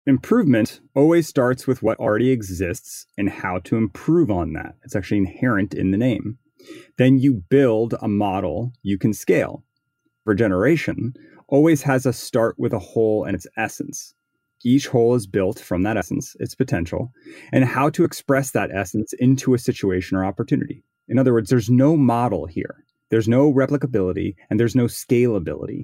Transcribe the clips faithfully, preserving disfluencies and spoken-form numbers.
improvement always starts with what already exists and how to improve on that. It's actually inherent in the name. Then you build a model you can scale. Regeneration always has a start with a whole and its essence. Each whole is built from that essence, its potential, and how to express that essence into a situation or opportunity. In other words, there's no model here. There's no replicability, and there's no scalability.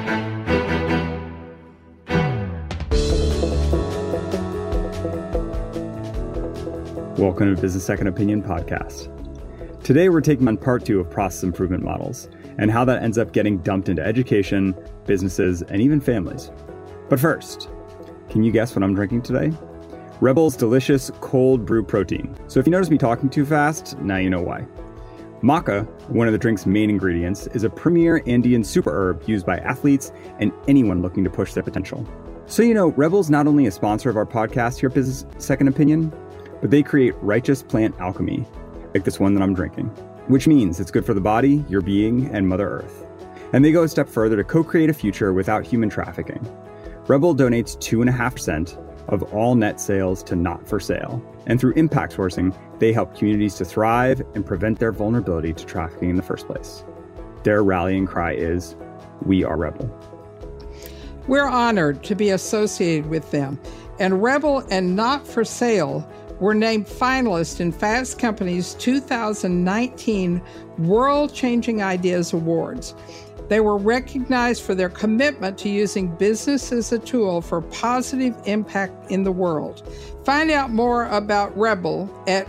Welcome to Business Second Opinion podcast. Today, we're taking on part two of process improvement models and how that ends up getting dumped into education, businesses, and even families. But first, can you guess what I'm drinking today? Rebel's delicious cold brew protein. So if you notice me talking too fast, now you know why. Maca, one of the drink's main ingredients, is a premier Andean super herb used by athletes and anyone looking to push their potential. So you know, Rebel's not only a sponsor of our podcast here at Business Second Opinion, but they create righteous plant alchemy, like this one that I'm drinking, which means it's good for the body, your being, and Mother Earth. And they go a step further to co-create a future without human trafficking. Rebel donates two point five percent of all net sales to Not for Sale. And through impact sourcing, they help communities to thrive and prevent their vulnerability to trafficking in the first place. Their rallying cry is, "We are Rebel." We're honored to be associated with them. And Rebel and Not for Sale were named finalists in Fast Company's two thousand nineteen World Changing Ideas Awards. They were recognized for their commitment to using business as a tool for positive impact in the world. Find out more about Rebel at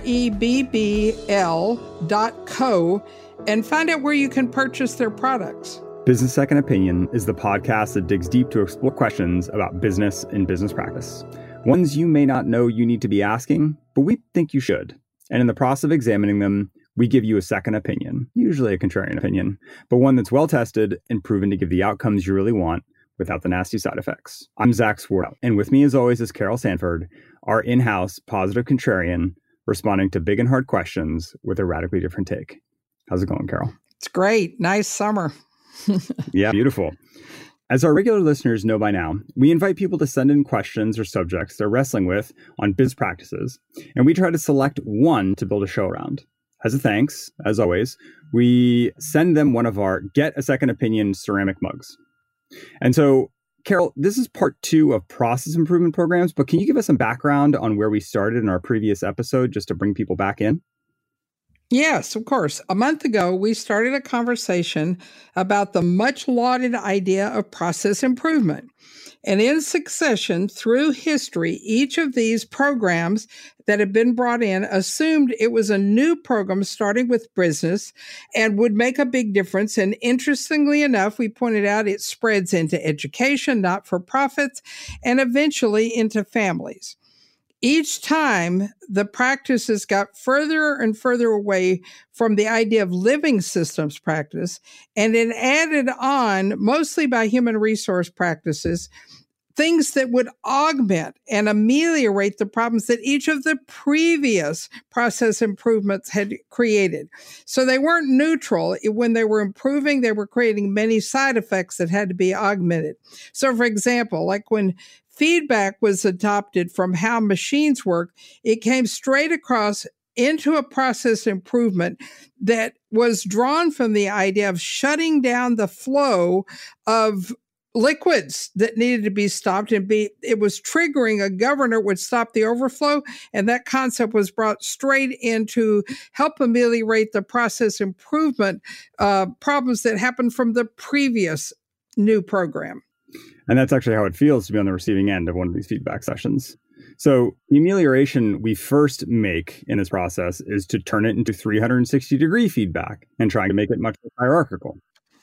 rebbl dot co and find out where you can purchase their products. Business Second Opinion is the podcast that digs deep to explore questions about business and business practice. Ones you may not know you need to be asking, but we think you should. And in the process of examining them, we give you a second opinion, usually a contrarian opinion, but one that's well-tested and proven to give the outcomes you really want without the nasty side effects. I'm Zach Swartout, and with me as always is Carol Sanford, our in-house positive contrarian, responding to big and hard questions with a radically different take. How's it going, Carol? It's great. Nice summer. Yeah, beautiful. As our regular listeners know by now, we invite people to send in questions or subjects they're wrestling with on biz practices, and we try to select one to build a show around. As a thanks, as always, we send them one of our Get a Second Opinion ceramic mugs. And so, Carol, this is part two of process improvement programs, but can you give us some background on where we started in our previous episode just to bring people back in? Yes, of course. A month ago, we started a conversation about the much lauded idea of process improvement. And in succession, through history, each of these programs that had been brought in assumed it was a new program starting with business and would make a big difference. And interestingly enough, we pointed out it spreads into education, not-for-profits, and eventually into families. Each time, the practices got further and further away from the idea of living systems practice, and it added on, mostly by human resource practices, things that would augment and ameliorate the problems that each of the previous process improvements had created. So they weren't neutral. When they were improving, they were creating many side effects that had to be augmented. So, for example, like when feedback was adopted from how machines work, it came straight across into a process improvement that was drawn from the idea of shutting down the flow of liquids that needed to be stopped, and be it was triggering a governor would stop the overflow, and that concept was brought straight in to help ameliorate the process improvement uh, problems that happened from the previous new program. And that's actually how it feels to be on the receiving end of one of these feedback sessions. So the amelioration we first make in this process is to turn it into three hundred sixty degree feedback and trying to make it much more hierarchical.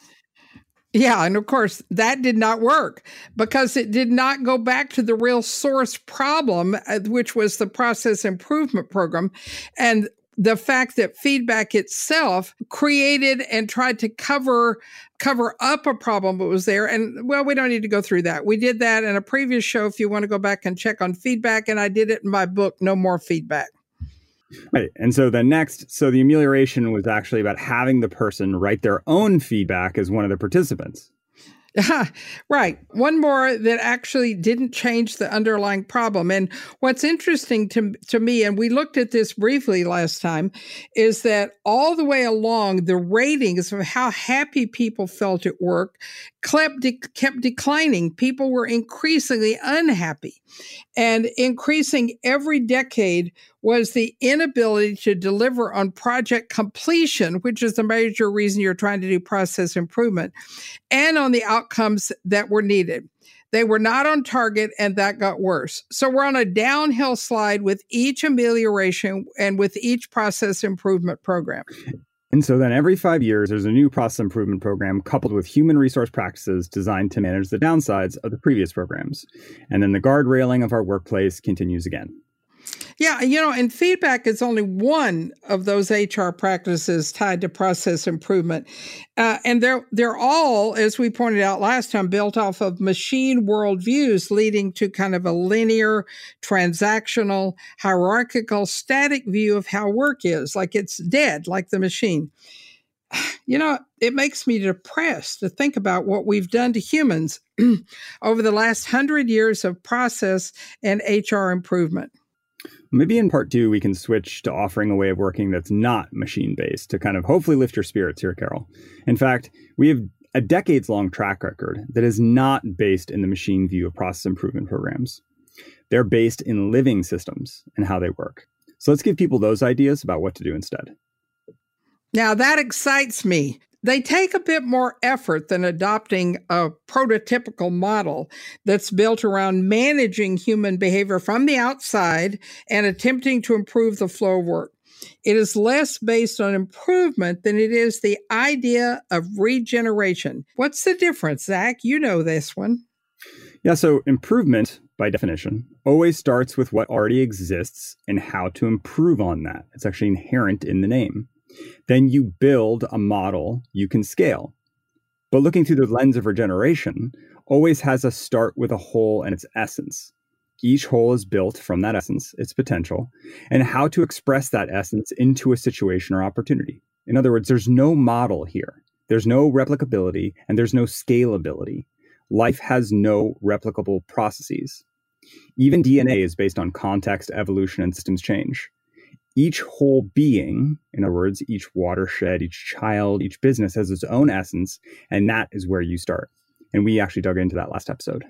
Yeah, and of course, that did not work because it did not go back to the real source problem, which was the process improvement program. And the fact that feedback itself created and tried to cover cover up a problem that was there. And, well, we don't need to go through that. We did that in a previous show if you want to go back and check on feedback. And I did it in my book, No More Feedback. Right. And so then next, so the amelioration was actually about having the person write their own feedback as one of the participants. Right. One more that actually didn't change the underlying problem. And what's interesting to, to me, and we looked at this briefly last time, is that all the way along, the ratings of how happy people felt at work kept, de- kept declining. People were increasingly unhappy. And increasing every decade was the inability to deliver on project completion, which is the major reason you're trying to do process improvement, and on the outcomes that were needed. They were not on target, and that got worse. So we're on a downhill slide with each amelioration and with each process improvement program. And so then every five years, there's a new process improvement program coupled with human resource practices designed to manage the downsides of the previous programs. And then the guardrailing of our workplace continues again. Yeah, you know, and feedback is only one of those H R practices tied to process improvement. Uh, and they're, they're all, as we pointed out last time, built off of machine worldviews, leading to kind of a linear, transactional, hierarchical, static view of how work is, like it's dead, like the machine. You know, it makes me depressed to think about what we've done to humans over the last hundred years of process and H R improvement. Maybe in part two, we can switch to offering a way of working that's not machine-based to kind of hopefully lift your spirits here, Carol. In fact, we have a decades-long track record that is not based in the machine view of process improvement programs. They're based in living systems and how they work. So let's give people those ideas about what to do instead. Now, that excites me. They take a bit more effort than adopting a prototypical model that's built around managing human behavior from the outside and attempting to improve the flow of work. It is less based on improvement than it is the idea of regeneration. What's the difference, Zach? You know this one. Yeah, so improvement, by definition, always starts with what already exists and how to improve on that. It's actually inherent in the name. Then you build a model you can scale. But looking through the lens of regeneration always has us start with a whole and its essence. Each whole is built from that essence, its potential, and how to express that essence into a situation or opportunity. In other words, there's no model here. There's no replicability and there's no scalability. Life has no replicable processes. Even D N A is based on context, evolution, and systems change. Each whole being, in other words, each watershed, each child, each business has its own essence, and that is where you start. And we actually dug into that last episode.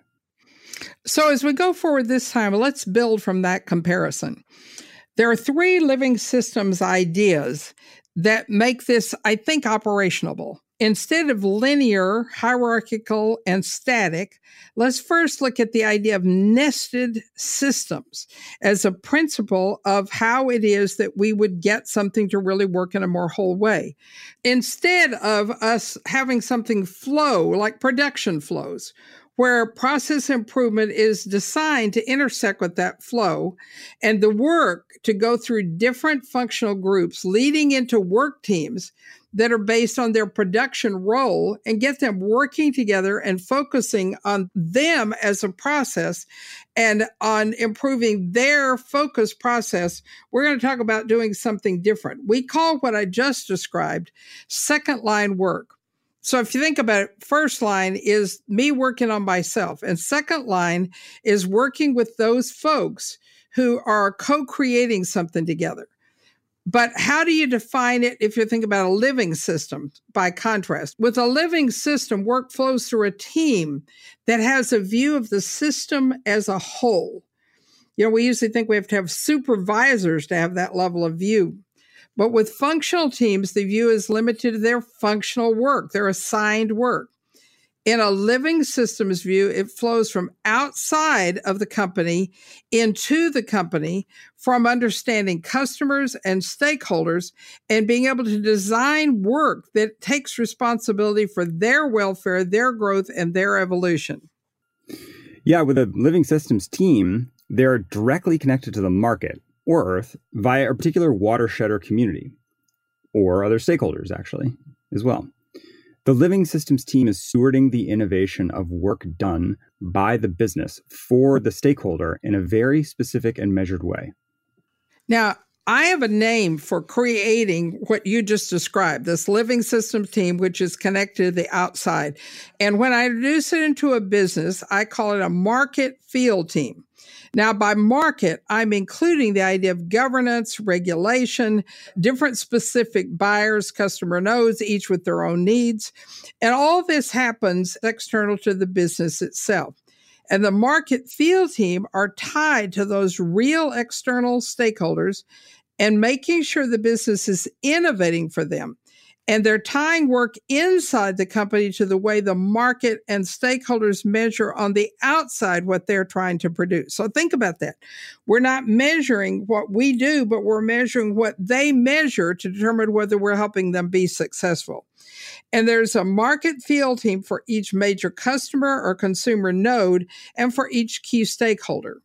So as we go forward this time, let's build from that comparison. There are three living systems ideas that make this, I think, operationable. Instead of linear, hierarchical, and static, let's first look at the idea of nested systems as a principle of how it is that we would get something to really work in a more whole way. Instead of us having something flow like production flows, where process improvement is designed to intersect with that flow, and the work to go through different functional groups leading into work teams that are based on their production role and get them working together and focusing on them as a process and on improving their focus process. We're going to talk about doing something different. We call what I just described second line work. So if you think about it, first line is me working on myself, and second line is working with those folks who are co-creating something together. But how do you define it if you think about a living system by contrast? With a living system, work flows through a team that has a view of the system as a whole. You know, we usually think we have to have supervisors to have that level of view. But with functional teams, the view is limited to their functional work, their assigned work. In a living systems view, it flows from outside of the company into the company, from understanding customers and stakeholders and being able to design work that takes responsibility for their welfare, their growth, and their evolution. Yeah, with a living systems team, they're directly connected to the market or Earth via a particular watershed or community, or other stakeholders, actually, as well. The living systems team is stewarding the innovation of work done by the business for the stakeholder in a very specific and measured way. Now, I have a name for creating what you just described, this living systems team, which is connected to the outside. And when I introduce it into a business, I call it a market field team. Now, by market, I'm including the idea of governance, regulation, different specific buyers, customer nodes, each with their own needs. And all this happens external to the business itself. And the market field team are tied to those real external stakeholders and making sure the business is innovating for them. And they're tying work inside the company to the way the market and stakeholders measure on the outside what they're trying to produce. So think about that. We're not measuring what we do, but we're measuring what they measure to determine whether we're helping them be successful. And there's a market field team for each major customer or consumer node and for each key stakeholder.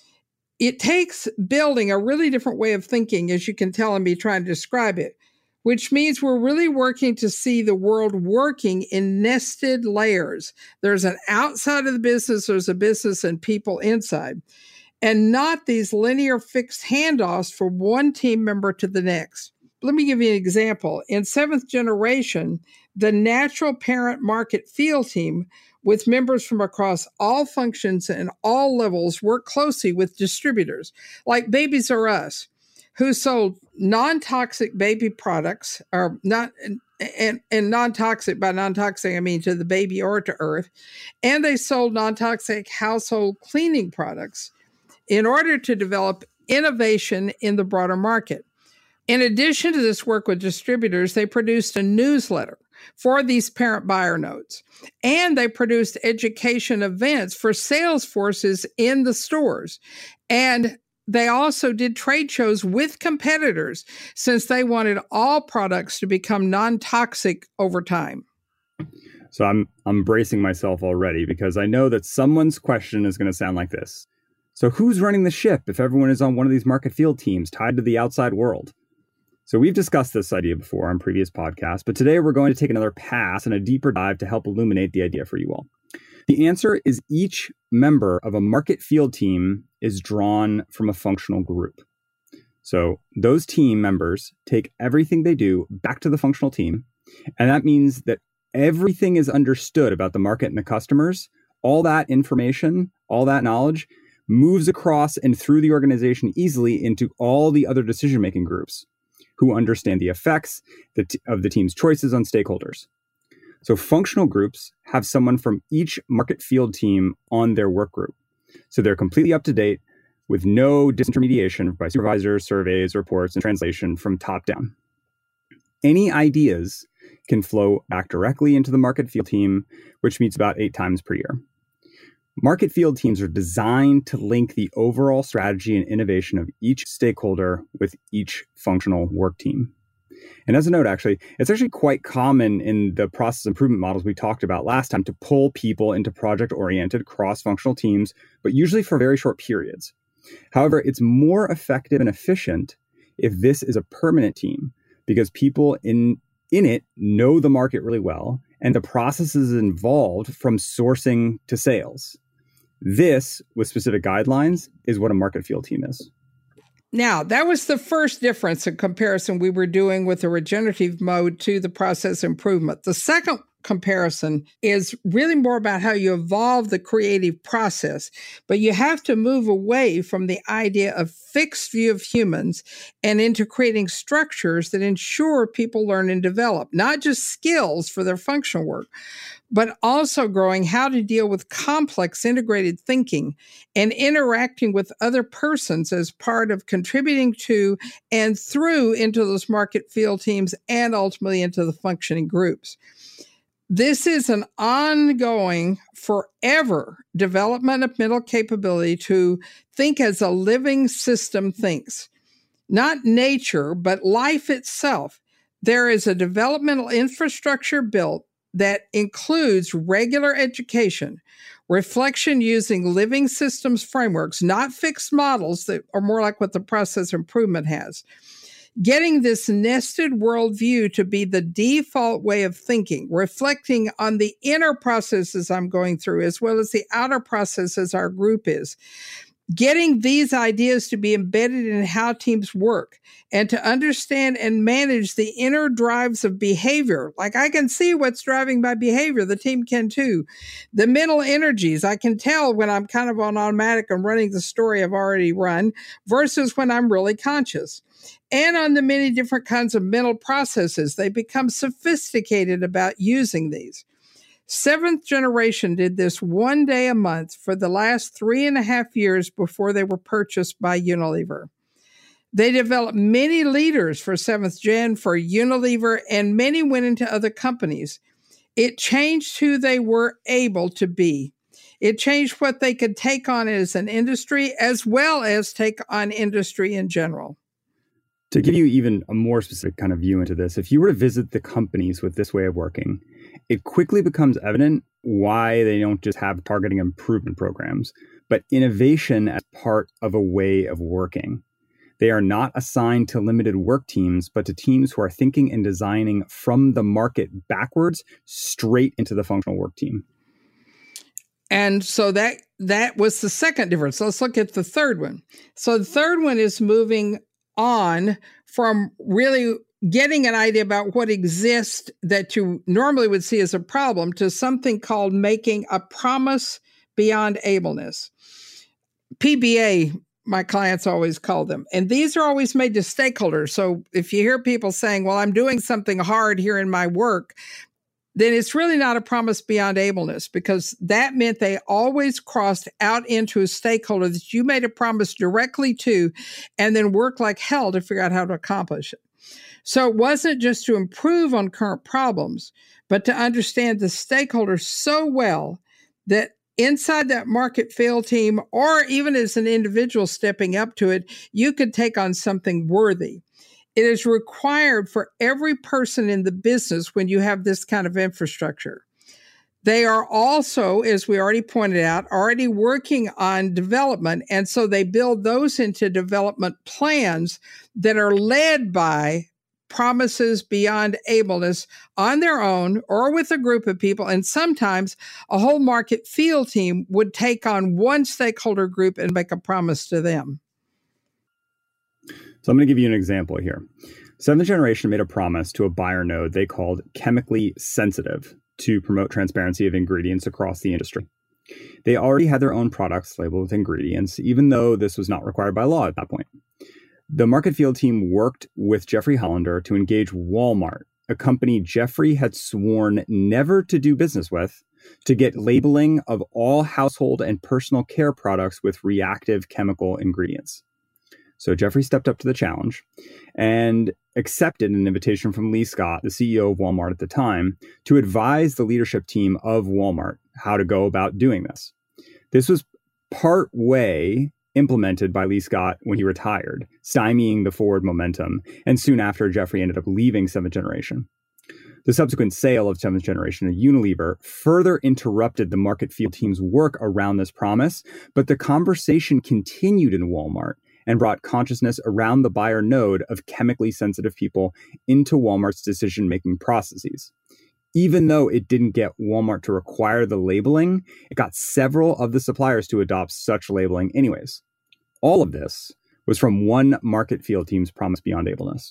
It takes building a really different way of thinking, as you can tell in me trying to describe it, which means we're really working to see the world working in nested layers. There's an outside of the business, there's a business and people inside, and not these linear fixed handoffs from one team member to the next. Let me give you an example. In seventh generation, the natural parent market field team with members from across all functions and all levels work closely with distributors like Babies R Us, who sold non-toxic baby products, or not, and, and non-toxic, by non-toxic, I mean to the baby or to earth, and they sold non-toxic household cleaning products in order to develop innovation in the broader market. In addition to this work with distributors, they produced a newsletter for these parent buyer nodes, and they produced education events for sales forces in the stores. And they also did trade shows with competitors since they wanted all products to become non-toxic over time. So I'm I'm bracing myself already because I know that someone's question is going to sound like this. So who's running the ship if everyone is on one of these market field teams tied to the outside world? So we've discussed this idea before on previous podcasts, but today we're going to take another pass and a deeper dive to help illuminate the idea for you all. The answer is each member of a market field team is drawn from a functional group. So those team members take everything they do back to the functional team, and that means that everything is understood about the market and the customers. All that information, all that knowledge moves across and through the organization easily into all the other decision-making groups who understand the effects of the team's choices on stakeholders. So functional groups have someone from each market field team on their work group. So they're completely up to date with no disintermediation by supervisors, surveys, reports, and translation from top down. Any ideas can flow back directly into the market field team, which meets about eight times per year. Market field teams are designed to link the overall strategy and innovation of each stakeholder with each functional work team. And as a note, actually, it's actually quite common in the process improvement models we talked about last time to pull people into project-oriented cross-functional teams, but usually for very short periods. However, it's more effective and efficient if this is a permanent team because people in, in it know the market really well and the processes involved from sourcing to sales. This, with specific guidelines, is what a market field team is. Now, that was the first difference in comparison we were doing with the regenerative mode to the process improvement. The second comparison is really more about how you evolve the creative process, but you have to move away from the idea of fixed view of humans and into creating structures that ensure people learn and develop, not just skills for their functional work, but also growing how to deal with complex integrated thinking and interacting with other persons as part of contributing to and through into those market field teams and ultimately into the functioning groups. This is an ongoing, forever development of mental capability to think as a living system thinks. Not nature, but life itself. There is a developmental infrastructure built that includes regular education, reflection using living systems frameworks, not fixed models that are more like what the process improvement has. Getting this nested worldview to be the default way of thinking, reflecting on the inner processes I'm going through as well as the outer processes our group is. getting these ideas to be embedded in how teams work and to understand and manage the inner drives of behavior. Like I can see what's driving my behavior. The team can too. The mental energies, I can tell when I'm kind of on automatic and running the story I've already run versus when I'm really conscious. And on the many different kinds of mental processes, they become sophisticated about using these. Seventh Generation did this one day a month for the last three and a half years before they were purchased by Unilever. They developed many leaders for Seventh Gen, for Unilever, and many went into other companies. It changed who they were able to be. It changed what they could take on as an industry, as well as take on industry in general. To give you even a more specific kind of view into this, if you were to visit the companies with this way of working, it quickly becomes evident why they don't just have targeting improvement programs, but innovation as part of a way of working. They are not assigned to limited work teams, but to teams who are thinking and designing from the market backwards straight into the functional work team. And so that that was the second difference. Let's look at the third one. So the third one is moving on from really getting an idea about what exists that you normally would see as a problem to something called making a promise beyond ableness. P B A, my clients always call them. And these are always made to stakeholders. So if you hear people saying, well, I'm doing something hard here in my work, then it's really not a promise beyond ableness, because that meant they always crossed out into a stakeholder that you made a promise directly to and then worked like hell to figure out how to accomplish it. So it wasn't just to improve on current problems, but to understand the stakeholders so well that inside that market field team, or even as an individual stepping up to it, you could take on something worthy. It is required for every person in the business when you have this kind of infrastructure. They are also, as we already pointed out, already working on development. And so they build those into development plans that are led by promises beyond ableness on their own or with a group of people. And sometimes a whole market field team would take on one stakeholder group and make a promise to them. So I'm going to give you an example here. Seventh Generation made a promise to a buyer node they called chemically sensitive to promote transparency of ingredients across the industry. They already had their own products labeled with ingredients, even though this was not required by law at that point. The market field team worked with Jeffrey Hollander to engage Walmart, a company Jeffrey had sworn never to do business with, to get labeling of all household and personal care products with reactive chemical ingredients. So Jeffrey stepped up to the challenge and accepted an invitation from Lee Scott, the C E O of Walmart at the time, to advise the leadership team of Walmart how to go about doing this. This was part way implemented by Lee Scott when he retired, stymieing the forward momentum, and soon after, Jeffrey ended up leaving Seventh Generation. The subsequent sale of Seventh Generation to Unilever further interrupted the market field team's work around this promise, but the conversation continued in Walmart and brought consciousness around the buyer node of chemically sensitive people into Walmart's decision-making processes. Even though it didn't get Walmart to require the labeling, it got several of the suppliers to adopt such labeling anyways. All of this was from one market field team's promise beyond ableness.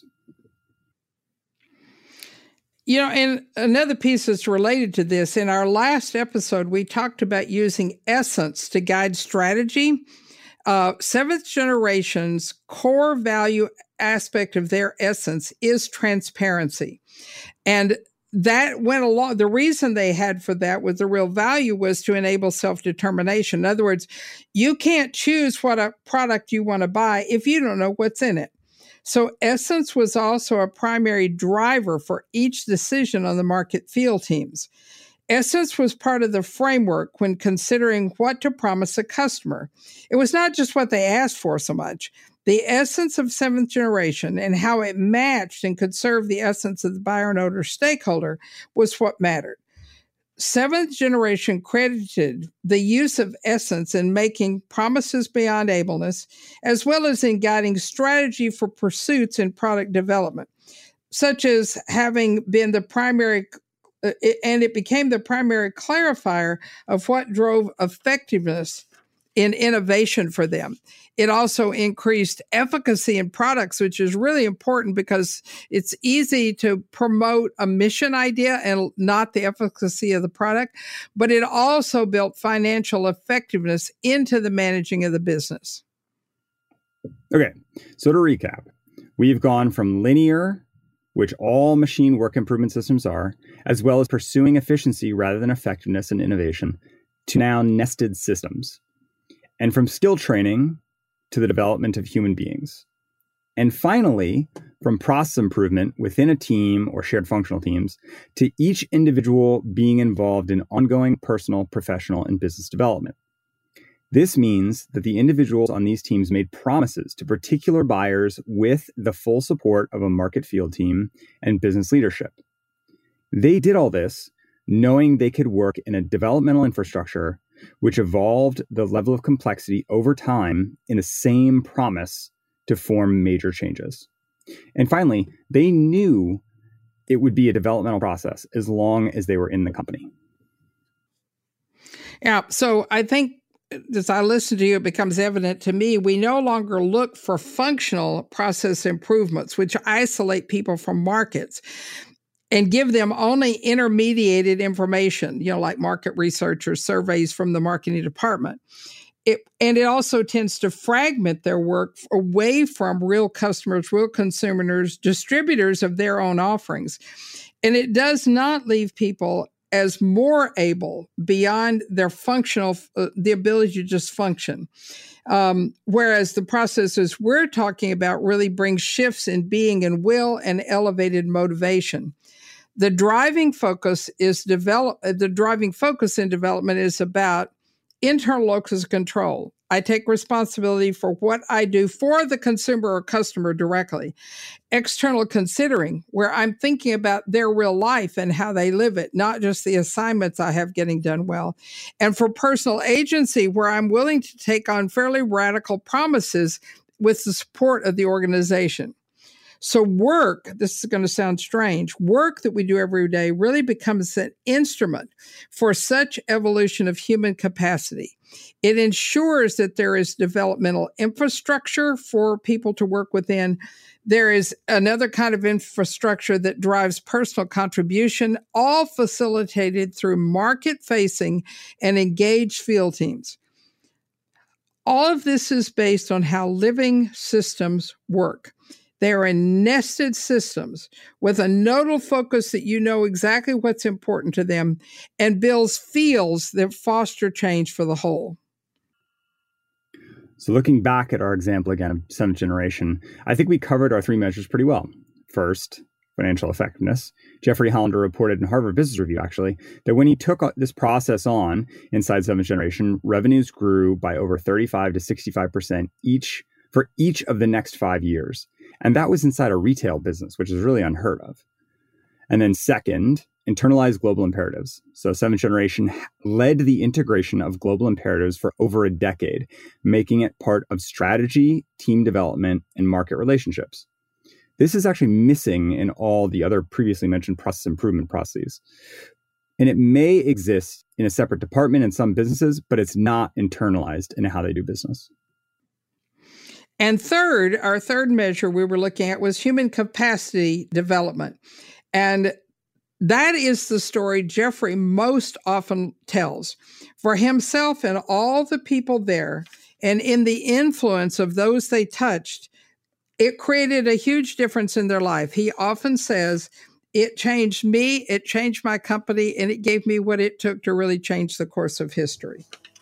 You know, and another piece that's related to this, in our last episode, we talked about using essence to guide strategy. Uh, Seventh Generation's core value aspect of their essence is transparency. And that went along. The reason they had for that was the real value was to enable self-determination. In other words, you can't choose what a product you want to buy if you don't know what's in it. So essence was also a primary driver for each decision on the market field teams. Essence was part of the framework when considering what to promise a customer. It was not just what they asked for so much. The essence of Seventh Generation and how it matched and could serve the essence of the buyer node or stakeholder was what mattered. Seventh Generation credited the use of essence in making promises beyond ableness, as well as in guiding strategy for pursuits in product development, such as having been the primary and it became the primary clarifier of what drove effectiveness in innovation for them. It also increased efficacy in products, which is really important because it's easy to promote a mission idea and not the efficacy of the product. But it also built financial effectiveness into the managing of the business. Okay, so to recap, we've gone from linear, which all machine work improvement systems are, as well as pursuing efficiency rather than effectiveness and innovation, to now nested systems. And from skill training to the development of human beings. And finally, from process improvement within a team or shared functional teams to each individual being involved in ongoing personal, professional, and business development. This means that the individuals on these teams made promises to particular buyers with the full support of a market field team and business leadership. They did all this knowing they could work in a developmental infrastructure which evolved the level of complexity over time in the same promise to form major changes. And finally, they knew it would be a developmental process as long as they were in the company. Yeah, so I think as I listen to you, it becomes evident to me we no longer look for functional process improvements, which isolate people from markets and give them only intermediated information, you know, like market research or surveys from the marketing department. It, and it also tends to fragment their work away from real customers, real consumers, distributors of their own offerings. And it does not leave people as more able beyond their functional, uh, the ability to just function. Um, whereas the processes we're talking about really bring shifts in being and will and elevated motivation. The driving focus is develop. The driving focus in development is about internal locus of control. I take responsibility for what I do for the consumer or customer directly. External considering, where I'm thinking about their real life and how they live it, not just the assignments I have getting done well. And for personal agency, where I'm willing to take on fairly radical promises with the support of the organization. So work, this is going to sound strange, work that we do every day really becomes an instrument for such evolution of human capacity. It ensures that there is developmental infrastructure for people to work within. There is another kind of infrastructure that drives personal contribution, all facilitated through market-facing and engaged field teams. All of this is based on how living systems work. They are in nested systems with a nodal focus that you know exactly what's important to them and builds fields that foster change for the whole. So looking back at our example again of seventh generation, I think we covered our three measures pretty well. First, financial effectiveness. Jeffrey Hollander reported in Harvard Business Review, actually, that when he took this process on inside seventh generation, revenues grew by over thirty-five to sixty-five percent each for each of the next five years. And that was inside a retail business, which is really unheard of. And then second, internalize global imperatives. So seventh generation led the integration of global imperatives for over a decade, making it part of strategy, team development, and market relationships. This is actually missing in all the other previously mentioned process improvement processes. And it may exist in a separate department in some businesses, but it's not internalized in how they do business. And third, our third measure we were looking at was human capacity development. And that is the story Jeffrey most often tells. For himself and all the people there, and in the influence of those they touched, it created a huge difference in their life. He often says, it changed me, it changed my company, and it gave me what it took to really change the course of history.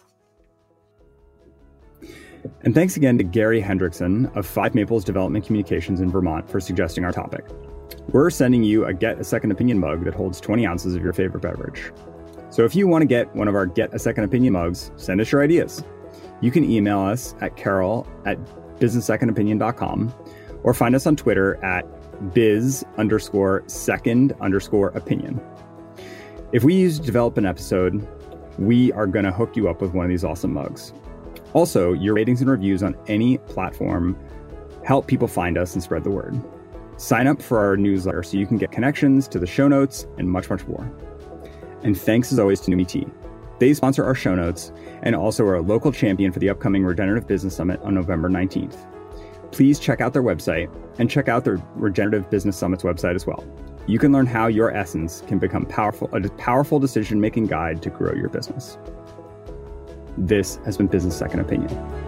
And thanks again to Gary Hendrickson of Five Maples Development Communications in Vermont for suggesting our topic. We're sending you a Get a Second Opinion mug that holds twenty ounces of your favorite beverage. So if you want to get one of our Get a Second Opinion mugs, send us your ideas. You can email us at carol at business second opinion dot com or find us on Twitter at biz underscore second underscore opinion. If we use to develop an episode, we are going to hook you up with one of these awesome mugs. Also, your ratings and reviews on any platform help people find us and spread the word. Sign up for our newsletter so you can get connections to the show notes and much, much more. And thanks as always to Numi Tea. They sponsor our show notes and also are a local champion for the upcoming Regenerative Business Summit on November nineteenth. Please check out their website and check out the Regenerative Business Summit's website as well. You can learn how your essence can become powerful, a powerful decision-making guide to grow your business. This has been Business Second Opinion.